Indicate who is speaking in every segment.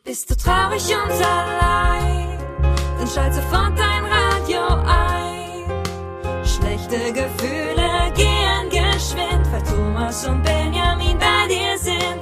Speaker 1: Bist du traurig und allein, dann schalt sofort dein Radio ein. Schlechte Gefühle gehen geschwind, weil Thomas und Benjamin bei dir sind.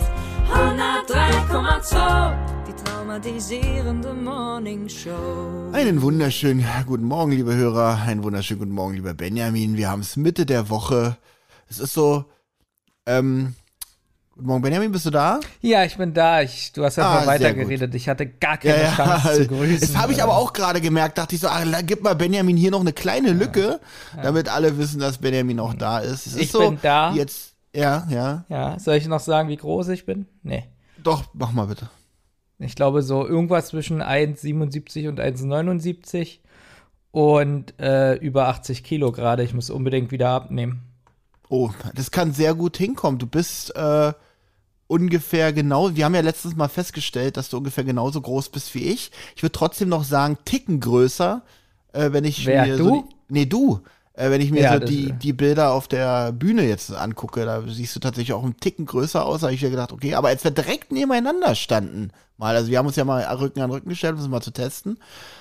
Speaker 1: 103,2, die traumatisierende Morning Show.
Speaker 2: Einen wunderschönen guten Morgen, liebe Hörer. Einen wunderschönen guten Morgen, lieber Benjamin. Wir haben es Mitte der Woche. Es ist so, guten Morgen, Benjamin, bist du da?
Speaker 3: Ja, ich bin da. Du hast ja weitergeredet. Ich hatte gar keine Chance zu grüßen.
Speaker 2: Das habe ich aber auch gerade gemerkt. Dachte ich so, gib mal Benjamin hier noch eine kleine Lücke, damit alle wissen, dass Benjamin auch da ist.
Speaker 3: Ich bin da.
Speaker 2: Jetzt, ja.
Speaker 3: Ja, soll ich noch sagen, wie groß ich bin? Nee.
Speaker 2: Doch, mach mal bitte.
Speaker 3: Ich glaube so irgendwas zwischen 1,77 und 1,79 und über 80 Kilo gerade. Ich muss unbedingt wieder abnehmen.
Speaker 2: Oh, das kann sehr gut hinkommen. Du bist ungefähr genau, wir haben ja letztens mal festgestellt, dass du ungefähr genauso groß bist wie ich. Ich würde trotzdem noch sagen, Ticken größer, wenn ich
Speaker 3: Wer,
Speaker 2: mir
Speaker 3: du?
Speaker 2: Du. Wenn ich mir
Speaker 3: Ja,
Speaker 2: so die Bilder auf der Bühne jetzt angucke, da siehst du tatsächlich auch einen Ticken größer aus, habe ich mir gedacht, okay, aber als wir direkt nebeneinander standen, also wir haben uns ja mal Rücken an Rücken gestellt, um es mal zu testen,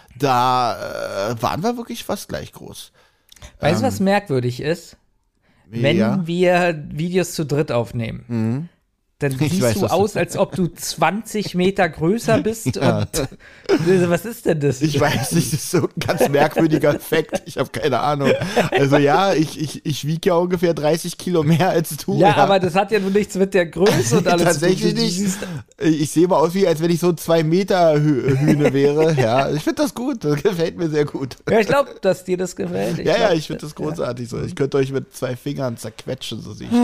Speaker 2: da waren wir wirklich fast gleich groß.
Speaker 3: Weißt du, was merkwürdig ist? Wenn wir Videos zu dritt aufnehmen, dann siehst du aus, als ob du 20 Meter größer bist.
Speaker 2: Ja.
Speaker 3: Und was ist denn das?
Speaker 2: Ich weiß nicht, das ist so ein ganz merkwürdiger Effekt. Ich habe keine Ahnung. Also ja, ich wiege ja ungefähr 30 Kilo mehr als du.
Speaker 3: Ja, aber das hat ja nun nichts mit der Größe und alles
Speaker 2: tatsächlich nicht. Ich sehe mal aus, wie als wenn ich so 2 Meter Hühne wäre. Ja, ich finde das gut. Das gefällt mir sehr gut.
Speaker 3: Ja, ich glaube, dass dir das gefällt.
Speaker 2: Ich finde das großartig so. Ich könnte euch mit 2 Fingern zerquetschen, so sehe ich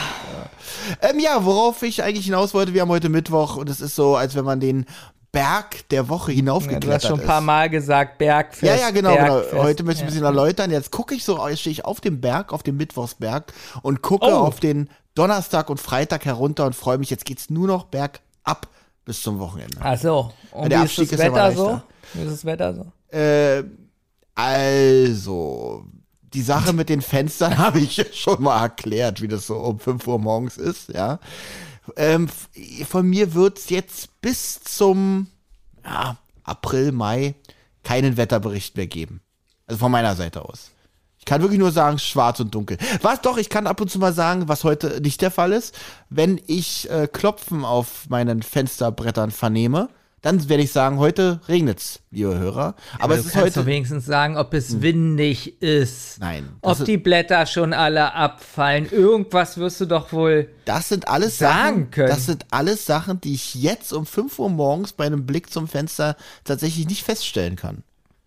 Speaker 2: das. Worauf ich eigentlich hinaus wollte, wir haben heute Mittwoch und es ist so, als wenn man den Berg der Woche hinaufgeklettert ist.
Speaker 3: Du hast schon ein paar Mal gesagt, Bergfest.
Speaker 2: Ja, genau.
Speaker 3: Bergfest.
Speaker 2: Heute möchte ich ein bisschen erläutern. Jetzt gucke ich so, stehe ich auf dem Berg, auf dem Mittwochsberg und gucke auf den Donnerstag und Freitag herunter und freue mich, jetzt geht's nur noch bergab bis zum Wochenende.
Speaker 3: Ach so. Und
Speaker 2: der
Speaker 3: wie
Speaker 2: Abstieg
Speaker 3: ist das Wetter
Speaker 2: ist
Speaker 3: so? Wie ist das Wetter so?
Speaker 2: Also, die Sache mit den Fenstern habe ich schon mal erklärt, wie das so um 5 Uhr morgens ist, ja. Von mir wird es jetzt bis zum April, Mai keinen Wetterbericht mehr geben. Also von meiner Seite aus. Ich kann wirklich nur sagen, schwarz und dunkel. Ich kann ab und zu mal sagen, was heute nicht der Fall ist. Wenn ich Klopfen auf meinen Fensterbrettern vernehme, dann werde ich sagen, heute regnet's, liebe Hörer. Aber es ist heute.
Speaker 3: Du wenigstens sagen, ob es windig ist.
Speaker 2: Nein.
Speaker 3: Ob die Blätter schon alle abfallen. Irgendwas wirst du doch wohl
Speaker 2: das sind alles
Speaker 3: sagen
Speaker 2: Sachen,
Speaker 3: können.
Speaker 2: Das sind alles Sachen, die ich jetzt um 5 Uhr morgens bei einem Blick zum Fenster tatsächlich nicht feststellen kann.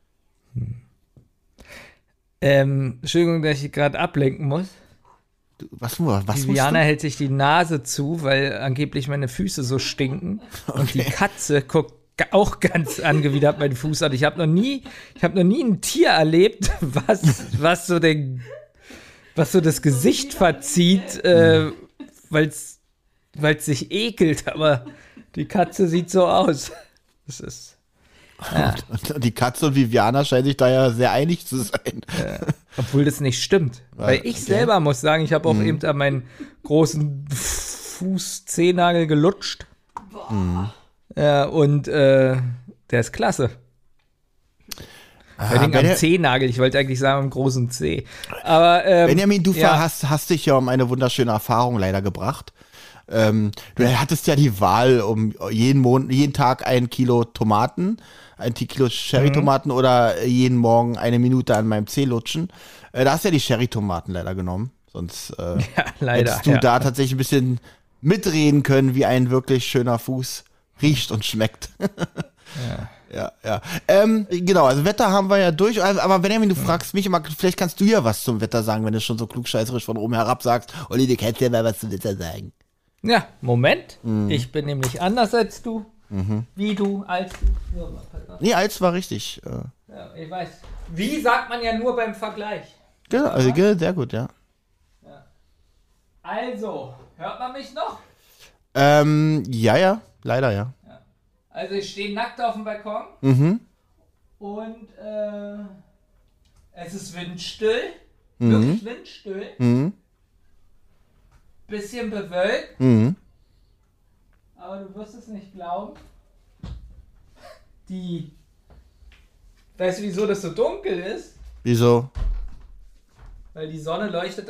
Speaker 3: Entschuldigung, dass ich gerade ablenken muss.
Speaker 2: Was
Speaker 3: Viviana hält sich die Nase zu, weil angeblich meine Füße so stinken. Okay. Und die Katze guckt auch ganz angewidert meinen Fuß an. Ich habe noch nie ein Tier erlebt, was so das Gesicht verzieht, weil es sich ekelt. Aber die Katze sieht so aus. Das ist
Speaker 2: Und die Katze und Viviana scheinen sich da ja sehr einig zu sein.
Speaker 3: Obwohl das nicht stimmt. Weil ich selber muss sagen, ich habe auch eben an meinen großen Fußzehennagel gelutscht. Ja, und der ist klasse. Vor allem am Zehennagel, ich wollte eigentlich sagen am großen Zeh. Aber
Speaker 2: Benjamin, du hast dich ja um eine wunderschöne Erfahrung leider gebracht. Du hattest ja die Wahl, um jeden Tag 1 Kilo Tomaten, 1 Kilo Cherrytomaten oder jeden Morgen 1 Minute an meinem Zeh lutschen. Da hast du ja die Cherrytomaten leider genommen. Sonst hättest du da tatsächlich ein bisschen mitreden können, wie ein wirklich schöner Fuß riecht und schmeckt. Ja. Genau, also Wetter haben wir ja durch. Aber Benjamin, du fragst mich immer, vielleicht kannst du ja was zum Wetter sagen, wenn du schon so klugscheißerisch von oben herab sagst. Olli, du kannst ja mal was zum Wetter sagen.
Speaker 3: Ja, Moment. Ich bin nämlich anders als du. Wie du, als du.
Speaker 2: Nee, als war richtig.
Speaker 3: Ja, ich weiß. Wie sagt man ja nur beim Vergleich.
Speaker 2: Genau, also sehr gut, ja.
Speaker 3: Also, hört man mich noch?
Speaker 2: Ja, leider ja.
Speaker 3: Also ich stehe nackt auf dem Balkon und es ist windstill, wirklich windstill, bisschen bewölkt, aber du wirst es nicht glauben, Weißt du, wieso das so dunkel ist?
Speaker 2: Wieso?
Speaker 3: Weil die Sonne leuchtet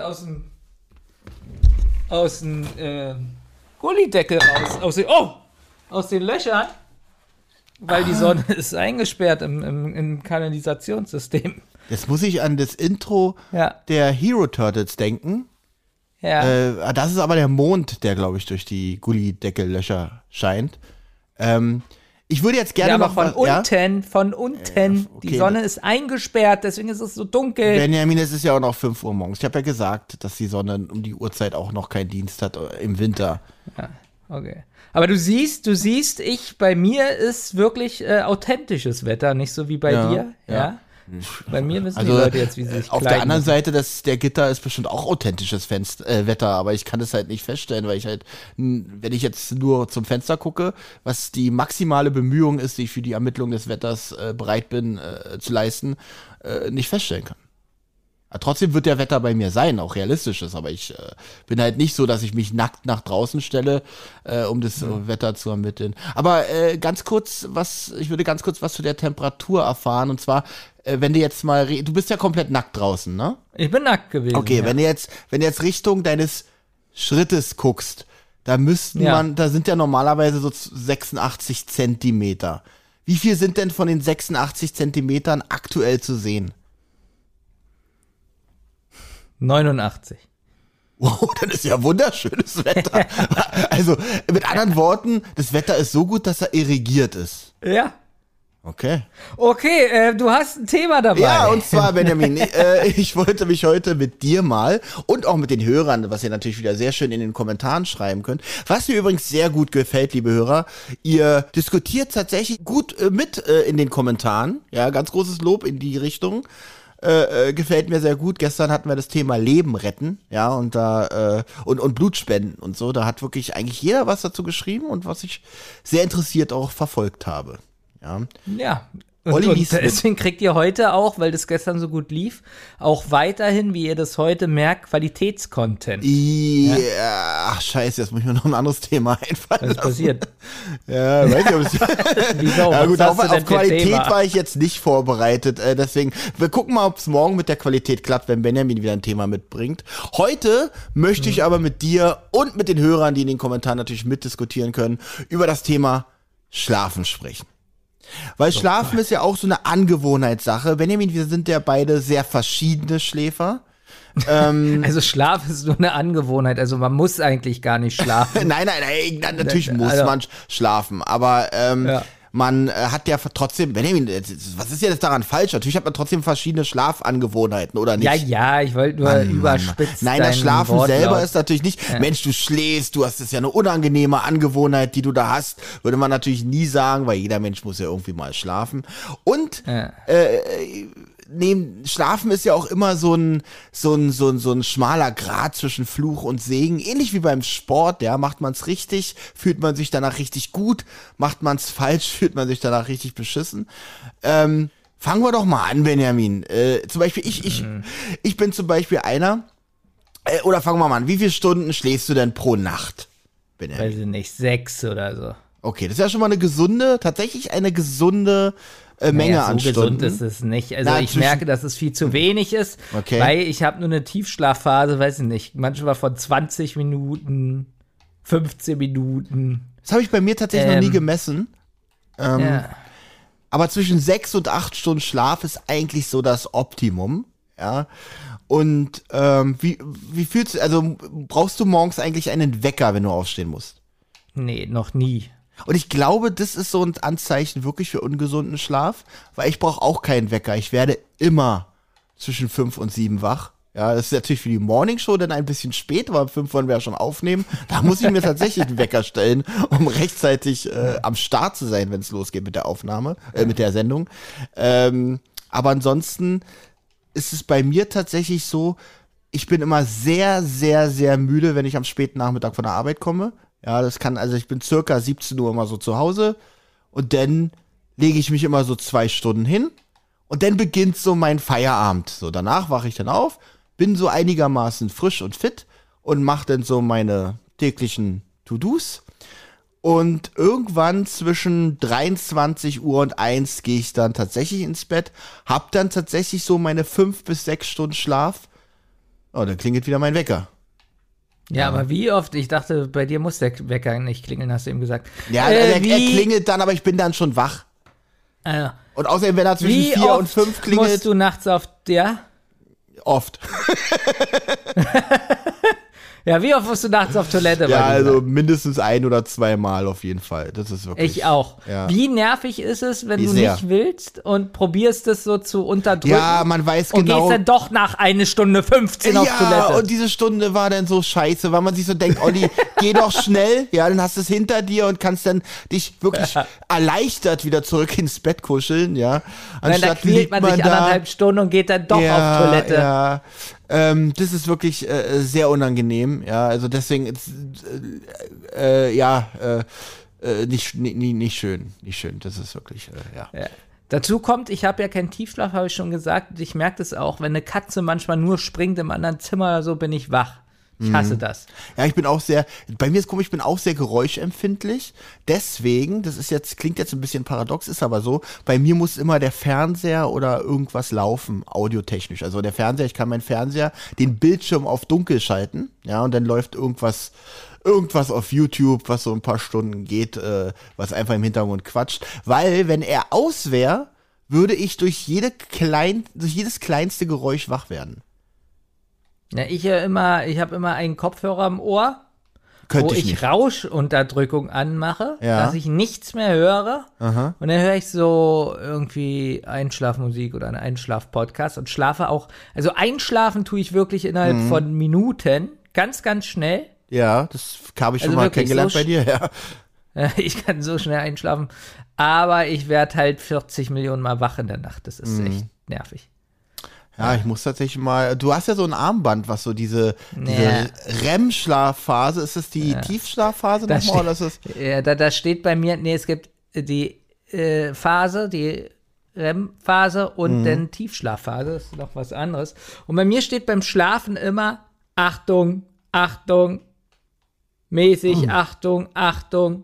Speaker 3: aus dem Gullideckel raus. Aus den Löchern. Weil die Sonne ist eingesperrt im Kanalisationssystem.
Speaker 2: Jetzt muss ich an das Intro der Hero Turtles denken.
Speaker 3: Ja.
Speaker 2: Das ist aber der Mond, der, glaube ich, durch die Gullideckellöcher scheint. Ich würde jetzt gerne
Speaker 3: aber von unten.
Speaker 2: Okay.
Speaker 3: Die Sonne ist eingesperrt, deswegen ist es so dunkel.
Speaker 2: Benjamin, es ist ja auch noch 5 Uhr morgens. Ich habe ja gesagt, dass die Sonne um die Uhrzeit auch noch keinen Dienst hat im Winter.
Speaker 3: Ja, okay. Aber du siehst, bei mir ist wirklich authentisches Wetter, nicht so wie bei dir. Ja. Bei mir wissen die Leute jetzt, wie sie sich
Speaker 2: auf
Speaker 3: kleiden
Speaker 2: der anderen
Speaker 3: müssen.
Speaker 2: Seite, der Gitter ist bestimmt auch authentisches Wetter, aber ich kann es halt nicht feststellen, weil ich halt, wenn ich jetzt nur zum Fenster gucke, was die maximale Bemühung ist, die ich für die Ermittlung des Wetters bereit bin zu leisten, nicht feststellen kann. Aber trotzdem wird der Wetter bei mir sein, auch realistisches, aber ich bin halt nicht so, dass ich mich nackt nach draußen stelle, um das Wetter zu ermitteln. Aber ich würde ganz kurz was zu der Temperatur erfahren, und zwar, wenn du jetzt mal, du bist ja komplett nackt draußen, ne?
Speaker 3: Ich bin nackt gewesen.
Speaker 2: Okay, wenn du jetzt Richtung deines Schrittes guckst, da da sind ja normalerweise so 86 Zentimeter. Wie viel sind denn von den 86 Zentimetern aktuell zu sehen?
Speaker 3: 89.
Speaker 2: Wow, das ist ja wunderschönes Wetter. Also, mit anderen Worten, das Wetter ist so gut, dass er irrigiert ist.
Speaker 3: Ja.
Speaker 2: Okay.
Speaker 3: Okay, du hast ein Thema dabei.
Speaker 2: Ja, und zwar, Benjamin, ich wollte mich heute mit dir mal und auch mit den Hörern, was ihr natürlich wieder sehr schön in den Kommentaren schreiben könnt, was mir übrigens sehr gut gefällt, liebe Hörer, ihr diskutiert tatsächlich gut mit in den Kommentaren. Ja, ganz großes Lob in die Richtung. Gefällt mir sehr gut. Gestern hatten wir das Thema Leben retten, ja, und da und Blutspenden und so. Da hat wirklich eigentlich jeder was dazu geschrieben und was ich sehr interessiert auch verfolgt habe. Ja. Und
Speaker 3: deswegen kriegt ihr heute auch, weil das gestern so gut lief, auch weiterhin, wie ihr das heute merkt, Qualitätscontent.
Speaker 2: Ja. Ach scheiße, jetzt muss ich mir noch ein anderes Thema einfallen lassen.
Speaker 3: Was passiert?
Speaker 2: Ja, weiß ich, ob es
Speaker 3: Wieso?
Speaker 2: Ja gut, auf Qualität
Speaker 3: Thema?
Speaker 2: war ich jetzt nicht vorbereitet. Deswegen, wir gucken mal, ob es morgen mit der Qualität klappt, wenn Benjamin wieder ein Thema mitbringt. Heute möchte ich aber mit dir und mit den Hörern, die in den Kommentaren natürlich mitdiskutieren können, über das Thema Schlafen sprechen. Weil Schlafen ist ja auch so eine Angewohnheitssache. Benjamin, wir sind ja beide sehr verschiedene Schläfer.
Speaker 3: Also Schlaf ist nur eine Angewohnheit, also man muss eigentlich gar nicht schlafen.
Speaker 2: Nein, natürlich muss man schlafen, aber man hat ja trotzdem, Benjamin, was ist jetzt daran falsch? Natürlich hat man trotzdem verschiedene Schlafangewohnheiten, oder nicht?
Speaker 3: Ja, ich wollte nur überspitzen.
Speaker 2: Nein, das Schlafen selber ist natürlich nicht, Mensch, du schläfst, du hast, das ist ja eine unangenehme Angewohnheit, die du da hast, würde man natürlich nie sagen, weil jeder Mensch muss ja irgendwie mal schlafen. Und Schlafen ist ja auch immer so ein schmaler Grat zwischen Fluch und Segen. Ähnlich wie beim Sport, ja. Macht man's richtig, fühlt man sich danach richtig gut. Macht man's falsch, fühlt man sich danach richtig beschissen. Fangen wir doch mal an, Benjamin. Zum Beispiel, ich bin zum Beispiel einer, oder fangen wir mal an. Wie viele Stunden schläfst du denn pro Nacht, Benjamin?
Speaker 3: Weiß ich nicht, 6 oder so.
Speaker 2: Okay, das ist ja schon mal tatsächlich eine gesunde Menge an
Speaker 3: so
Speaker 2: Stunden.
Speaker 3: Gesund ist es nicht. Also ich merke, dass es viel zu wenig ist,
Speaker 2: Okay.
Speaker 3: weil ich habe nur eine Tiefschlafphase, weiß ich nicht, manchmal von 20 Minuten, 15 Minuten.
Speaker 2: Das habe ich bei mir tatsächlich noch nie gemessen.
Speaker 3: Ja.
Speaker 2: Aber zwischen 6 und 8 Stunden Schlaf ist eigentlich so das Optimum. Ja. Und wie fühlst du, also brauchst du morgens eigentlich einen Wecker, wenn du aufstehen musst?
Speaker 3: Nee, noch nie.
Speaker 2: Und ich glaube, das ist so ein Anzeichen wirklich für ungesunden Schlaf, weil ich brauche auch keinen Wecker. Ich werde immer zwischen 5 und 7 wach. Ja, das ist natürlich für die Morningshow dann ein bisschen spät, aber um 5 wollen wir ja schon aufnehmen. Da muss ich mir tatsächlich einen Wecker stellen, um rechtzeitig am Start zu sein, wenn es losgeht mit der Aufnahme, mit der Sendung. Aber ansonsten ist es bei mir tatsächlich so, ich bin immer sehr, sehr, sehr müde, wenn ich am späten Nachmittag von der Arbeit komme. Ja, ich bin circa 17 Uhr immer so zu Hause und dann lege ich mich immer so 2 Stunden hin und dann beginnt so mein Feierabend. So, danach wache ich dann auf, bin so einigermaßen frisch und fit und mache dann so meine täglichen To-Dos Und irgendwann zwischen 23 Uhr und 1 gehe ich dann tatsächlich ins Bett, hab dann tatsächlich so meine 5 bis 6 Stunden Schlaf. Oh, dann klingelt wieder mein Wecker.
Speaker 3: Ja, aber wie oft? Ich dachte, bei dir muss der Wecker nicht klingeln, hast du ihm gesagt.
Speaker 2: Ja, er klingelt dann, aber ich bin dann schon wach. Und außerdem, wenn er zwischen 4 und 5 klingelt.
Speaker 3: Musst du nachts auf der?
Speaker 2: Oft.
Speaker 3: Ja, wie oft musst du nachts auf Toilette?
Speaker 2: Ja, also mindestens 1 oder 2 Mal auf jeden Fall. Das ist wirklich.
Speaker 3: Ich auch.
Speaker 2: Ja.
Speaker 3: Wie nervig ist es, wenn du nicht willst und probierst es so zu unterdrücken?
Speaker 2: Ja, man weiß
Speaker 3: und
Speaker 2: genau.
Speaker 3: Und gehst dann doch nach 1 Stunde 15 auf Toilette.
Speaker 2: Ja, und diese Stunde war dann so scheiße, weil man sich so denkt, Olli, geh doch schnell. Ja, dann hast du es hinter dir und kannst dann dich wirklich erleichtert wieder zurück ins Bett kuscheln. Ja,
Speaker 3: anstatt dann quält man sich 1,5 Stunden und geht dann doch auf Toilette.
Speaker 2: Ja. Das ist wirklich sehr unangenehm, ja, also deswegen nicht schön, das ist wirklich, ja.
Speaker 3: Dazu kommt, ich habe ja keinen Tiefschlaf, habe ich schon gesagt, ich merke das auch, wenn eine Katze manchmal nur springt im anderen Zimmer oder so, bin ich wach. Ich hasse das.
Speaker 2: Ja, bei mir ist komisch, ich bin auch sehr geräuschempfindlich. Deswegen, klingt jetzt ein bisschen paradox, ist aber so, bei mir muss immer der Fernseher oder irgendwas laufen, audiotechnisch. Also der Fernseher, ich kann meinen Fernseher, den Bildschirm auf dunkel schalten, ja, und dann läuft irgendwas auf YouTube, was so ein paar Stunden geht, was einfach im Hintergrund quatscht. Weil, wenn er aus wäre, würde ich durch jedes kleinste Geräusch wach werden.
Speaker 3: Ja, ich habe immer einen Kopfhörer im Ohr, wo ich Rauschunterdrückung anmache, dass ich nichts mehr höre.
Speaker 2: Aha.
Speaker 3: Und dann höre ich so irgendwie Einschlafmusik oder einen Einschlaf-Podcast und schlafe auch. Also einschlafen tue ich wirklich innerhalb von Minuten, ganz, ganz schnell.
Speaker 2: Ja, das habe ich schon mal kennengelernt bei dir, ja.
Speaker 3: Ich kann so schnell einschlafen, aber ich werde halt 40 Millionen Mal wach in der Nacht. Das ist echt nervig.
Speaker 2: Ja, ich muss tatsächlich mal, du hast ja so ein Armband, was so diese REM-Schlafphase, ist das die Tiefschlafphase nochmal? Oder ist das?
Speaker 3: Ja, da steht bei mir, es gibt die Phase, die REM-Phase und dann Tiefschlafphase, das ist noch was anderes. Und bei mir steht beim Schlafen immer Achtung, Achtung, mäßig, Achtung, Achtung.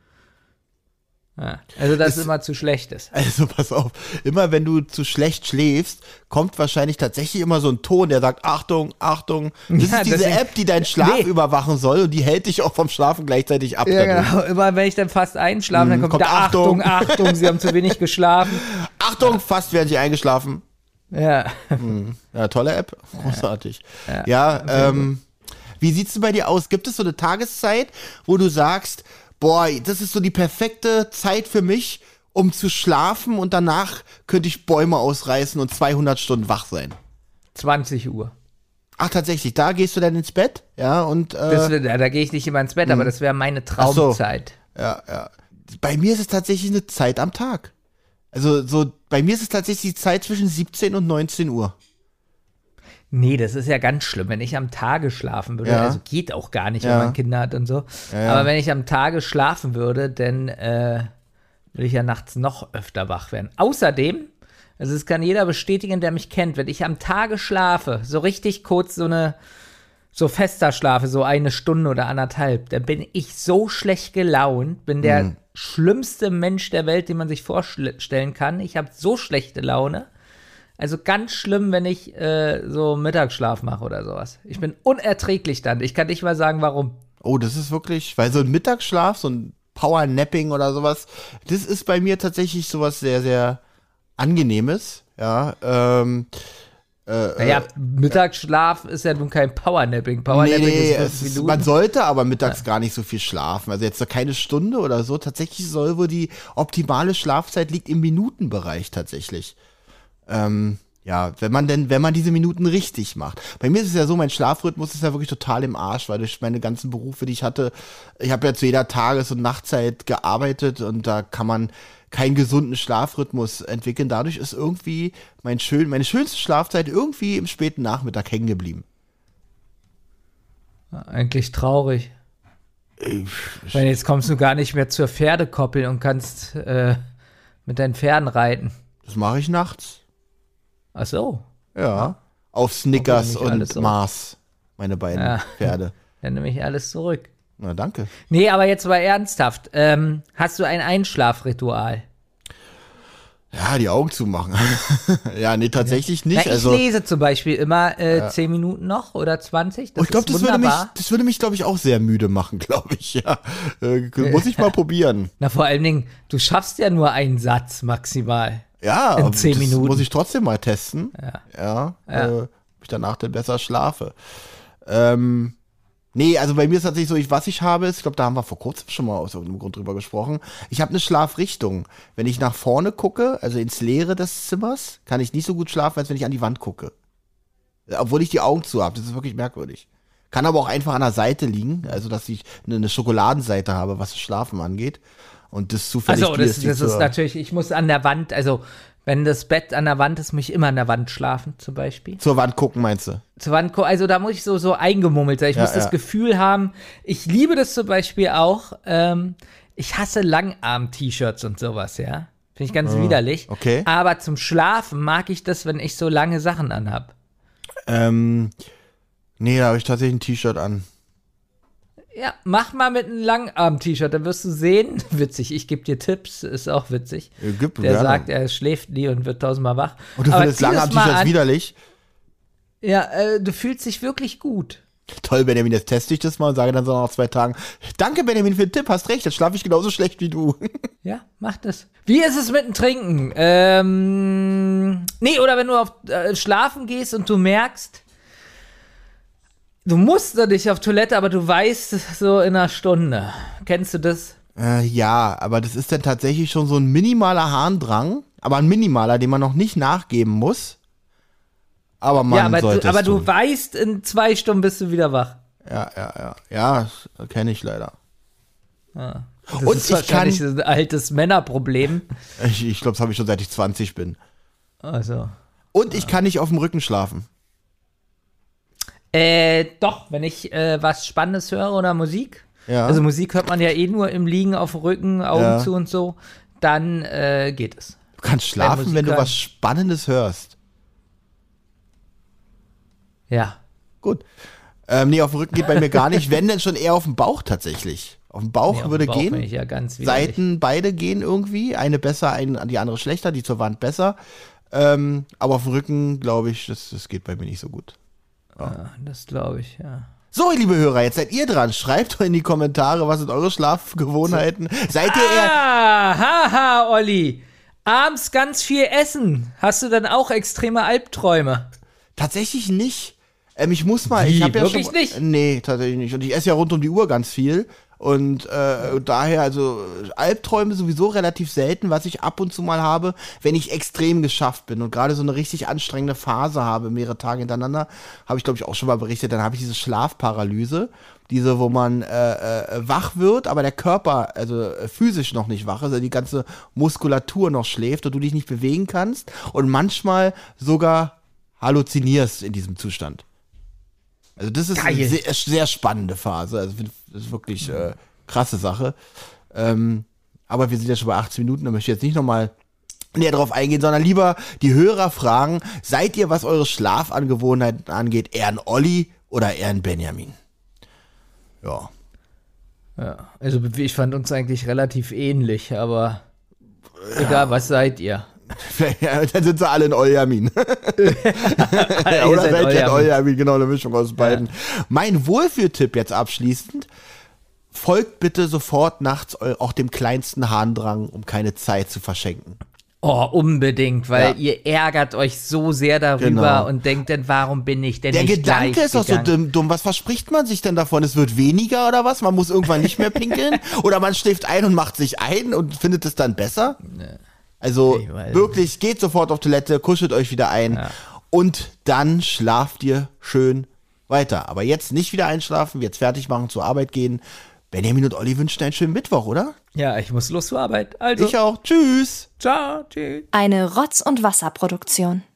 Speaker 3: Ja, also das ist immer zu schlecht ist.
Speaker 2: Also pass auf, immer wenn du zu schlecht schläfst, kommt wahrscheinlich tatsächlich immer so ein Ton, der sagt Achtung, Achtung. Das ist diese App, die deinen Schlaf überwachen soll und die hält dich auch vom Schlafen gleichzeitig ab.
Speaker 3: Ja, genau. Immer wenn ich dann fast einschlafe, dann kommt wieder Achtung, Achtung, Sie haben zu wenig geschlafen.
Speaker 2: Achtung, fast werden Sie eingeschlafen.
Speaker 3: Ja.
Speaker 2: Ja, tolle App, großartig. Ja, wie sieht's denn bei dir aus? Gibt es so eine Tageszeit, wo du sagst, boah, das ist so die perfekte Zeit für mich, um zu schlafen und danach könnte ich Bäume ausreißen und 200 Stunden wach sein?
Speaker 3: 20 Uhr.
Speaker 2: Ach, tatsächlich, da gehst du dann ins Bett? Ja, und
Speaker 3: da gehe ich nicht immer ins Bett, aber das wäre meine Traumzeit.
Speaker 2: So. Ja. Bei mir ist es tatsächlich eine Zeit am Tag. Also bei mir ist es tatsächlich die Zeit zwischen 17 und 19 Uhr.
Speaker 3: Nee, das ist ja ganz schlimm, wenn ich am Tage schlafen würde.
Speaker 2: Ja.
Speaker 3: Also geht auch gar nicht, wenn man Kinder hat und so. Ja. Aber wenn ich am Tage schlafen würde, dann würde ich ja nachts noch öfter wach werden. Außerdem, also das kann jeder bestätigen, der mich kennt, wenn ich am Tage schlafe, so richtig kurz so fester schlafe, so 1 Stunde oder 1,5, dann bin ich so schlecht gelaunt, bin der schlimmste Mensch der Welt, den man sich vorstellen kann. Ich habe so schlechte Laune. Also ganz schlimm, wenn ich so Mittagsschlaf mache oder sowas. Ich bin unerträglich dann. Ich kann nicht mal sagen, warum.
Speaker 2: Oh, das ist wirklich, weil so ein Mittagsschlaf, so ein Powernapping oder sowas, das ist bei mir tatsächlich sowas sehr, sehr Angenehmes. Ja,
Speaker 3: naja, Mittagsschlaf ist ja nun kein Powernapping. Powernapping ist 5 Minuten.
Speaker 2: Man sollte aber mittags gar nicht so viel schlafen. Also jetzt keine Stunde oder so. Tatsächlich soll wohl die optimale Schlafzeit liegt im Minutenbereich tatsächlich. Ja, wenn man diese Minuten richtig macht. Bei mir ist es ja so, mein Schlafrhythmus ist ja wirklich total im Arsch, weil durch meine ganzen Berufe, die ich hatte, ich habe ja zu jeder Tages- und Nachtzeit gearbeitet und da kann man keinen gesunden Schlafrhythmus entwickeln. Dadurch ist irgendwie meine schönste Schlafzeit irgendwie im späten Nachmittag hängen geblieben.
Speaker 3: Eigentlich traurig. Weil jetzt kommst du gar nicht mehr zur Pferdekoppel und kannst mit deinen Pferden reiten.
Speaker 2: Das mache ich nachts.
Speaker 3: Ach so.
Speaker 2: Ja. Auf Snickers und Mars, meine beiden Pferde.
Speaker 3: Dann nehme ich alles zurück.
Speaker 2: Na, danke.
Speaker 3: Nee, aber jetzt mal ernsthaft. Hast du ein Einschlafritual?
Speaker 2: Ja, die Augen zumachen. Ja, nee, tatsächlich nicht.
Speaker 3: Na, ich lese zum Beispiel immer 10 Minuten noch oder 20. Das
Speaker 2: ich glaube, das würde mich, glaube ich, auch sehr müde machen, glaube ich. Ja, muss ich mal probieren.
Speaker 3: Na, vor allen Dingen, du schaffst ja nur einen Satz maximal.
Speaker 2: Ja,
Speaker 3: in 10 Minuten.
Speaker 2: Muss ich trotzdem mal testen. Ja. Ob ich danach dann besser schlafe. Nee, also bei mir ist tatsächlich so, was ich habe, ist, ich glaube, da haben wir vor kurzem schon mal aus irgendeinem Grund drüber gesprochen. Ich habe eine Schlafrichtung. Wenn ich nach vorne gucke, also ins Leere des Zimmers, kann ich nicht so gut schlafen, als wenn ich an die Wand gucke. Obwohl ich die Augen zu habe. Das ist wirklich merkwürdig. Kann aber auch einfach an der Seite liegen, also dass ich eine Schokoladenseite habe, was das Schlafen angeht. Und das zufällig.
Speaker 3: Also das ist natürlich, ich muss an der Wand, also wenn das Bett an der Wand ist, muss ich immer an der Wand schlafen, zum Beispiel.
Speaker 2: Zur Wand gucken, meinst du?
Speaker 3: Zur Wand gucken, also da muss ich so eingemummelt sein. Ich muss das Gefühl haben, ich liebe das zum Beispiel auch, ich hasse Langarm-T-Shirts und sowas, ja. Finde ich ganz widerlich.
Speaker 2: Okay.
Speaker 3: Aber zum Schlafen mag ich das, wenn ich so lange Sachen anhab.
Speaker 2: Nee, da habe ich tatsächlich ein T-Shirt an.
Speaker 3: Ja, mach mal mit einem Langarm-T-Shirt, dann wirst du sehen. Witzig, ich gebe dir Tipps, ist auch witzig. Der sagt, er schläft nie und wird 1000-mal wach.
Speaker 2: Und du findest Langarm-T-Shirts widerlich?
Speaker 3: Ja, du fühlst dich wirklich gut.
Speaker 2: Toll, Benjamin, jetzt teste ich das mal und sage dann so nach 2 Tagen, danke Benjamin für den Tipp, hast recht, jetzt schlafe ich genauso schlecht wie du.
Speaker 3: Ja, mach das. Wie ist es mit dem Trinken? Nee, oder wenn du auf Schlafen gehst und du merkst, du musst da nicht auf Toilette, aber du weißt so in einer Stunde. Kennst du das?
Speaker 2: Ja, aber das ist dann tatsächlich schon so ein minimaler Harndrang, aber ein minimaler, den man noch nicht nachgeben muss. Aber man sollte es tun.
Speaker 3: Du weißt, in 2 Stunden bist du wieder wach.
Speaker 2: Ja, das kenne ich leider.
Speaker 3: Das ist wahrscheinlich ein altes Männerproblem.
Speaker 2: Ich glaube, das habe ich schon seit ich 20 bin.
Speaker 3: Also.
Speaker 2: Und ich kann nicht auf dem Rücken schlafen.
Speaker 3: Doch, wenn ich was Spannendes höre oder Musik.
Speaker 2: Ja.
Speaker 3: Also Musik hört man ja eh nur im Liegen auf dem Rücken, Augen zu und so. Dann geht es.
Speaker 2: Du kannst schlafen, wenn du was Spannendes hörst.
Speaker 3: Ja.
Speaker 2: Gut. Nee, auf dem Rücken geht bei mir gar nicht. Wenn, denn schon eher auf dem Bauch tatsächlich. Auf dem Bauch würde gehen.
Speaker 3: Ich ja ganz
Speaker 2: Seiten beide gehen irgendwie. Eine besser, die andere schlechter, die zur Wand besser. Aber auf dem Rücken, glaube ich, das geht bei mir nicht so gut.
Speaker 3: Ja, das glaube ich, ja.
Speaker 2: So, liebe Hörer, jetzt seid ihr dran. Schreibt doch in die Kommentare, was sind eure Schlafgewohnheiten. Seid ihr eher...
Speaker 3: Haha, Olli. Abends ganz viel essen. Hast du dann auch extreme Albträume?
Speaker 2: Tatsächlich nicht. Ich muss mal...
Speaker 3: Wie?
Speaker 2: Ich hab ja
Speaker 3: Wirklich
Speaker 2: schon,
Speaker 3: nicht?
Speaker 2: Nee, tatsächlich nicht. Und ich esse ja rund um die Uhr ganz viel. Und daher, also Albträume sowieso relativ selten, was ich ab und zu mal habe, wenn ich extrem geschafft bin und gerade so eine richtig anstrengende Phase habe, mehrere Tage hintereinander, habe ich, glaube ich, auch schon mal berichtet, dann habe ich diese Schlafparalyse, wo man wach wird, aber der Körper, also physisch noch nicht wach ist, also die ganze Muskulatur noch schläft und du dich nicht bewegen kannst und manchmal sogar halluzinierst in diesem Zustand. Also das ist eine sehr, sehr spannende Phase. Also das ist wirklich krasse Sache. Aber wir sind ja schon bei 18 Minuten, da möchte ich jetzt nicht nochmal näher drauf eingehen, sondern lieber die Hörer fragen, seid ihr, was eure Schlafangewohnheiten angeht, eher ein Olli oder eher ein Benjamin? Ja.
Speaker 3: Ja, also ich fand uns eigentlich relativ ähnlich, aber egal, was seid ihr?
Speaker 2: Ja, dann sind sie alle in Oljamin. Ja, oder seid ihr in Oljamin, genau, eine Mischung aus beiden. Ja. Mein Wohlfühltipp jetzt abschließend: Folgt bitte sofort nachts auch dem kleinsten Harndrang, um keine Zeit zu verschenken.
Speaker 3: Oh, unbedingt, weil ihr ärgert euch so sehr darüber und denkt dann, warum bin ich denn nicht
Speaker 2: Der Gedanke ist doch so dumm. Was verspricht man sich denn davon? Es wird weniger oder was? Man muss irgendwann nicht mehr pinkeln? Oder man schläft ein und macht sich ein und findet es dann besser? Nee. Also wirklich, geht sofort auf Toilette, kuschelt euch wieder ein und dann schlaft ihr schön weiter. Aber jetzt nicht wieder einschlafen, jetzt fertig machen, zur Arbeit gehen. Benjamin und Olli wünschen einen schönen Mittwoch, oder?
Speaker 3: Ja, ich muss los zur Arbeit. Also.
Speaker 2: Ich auch. Tschüss.
Speaker 3: Ciao. Tschüss.
Speaker 4: Eine Rotz- und Wasserproduktion.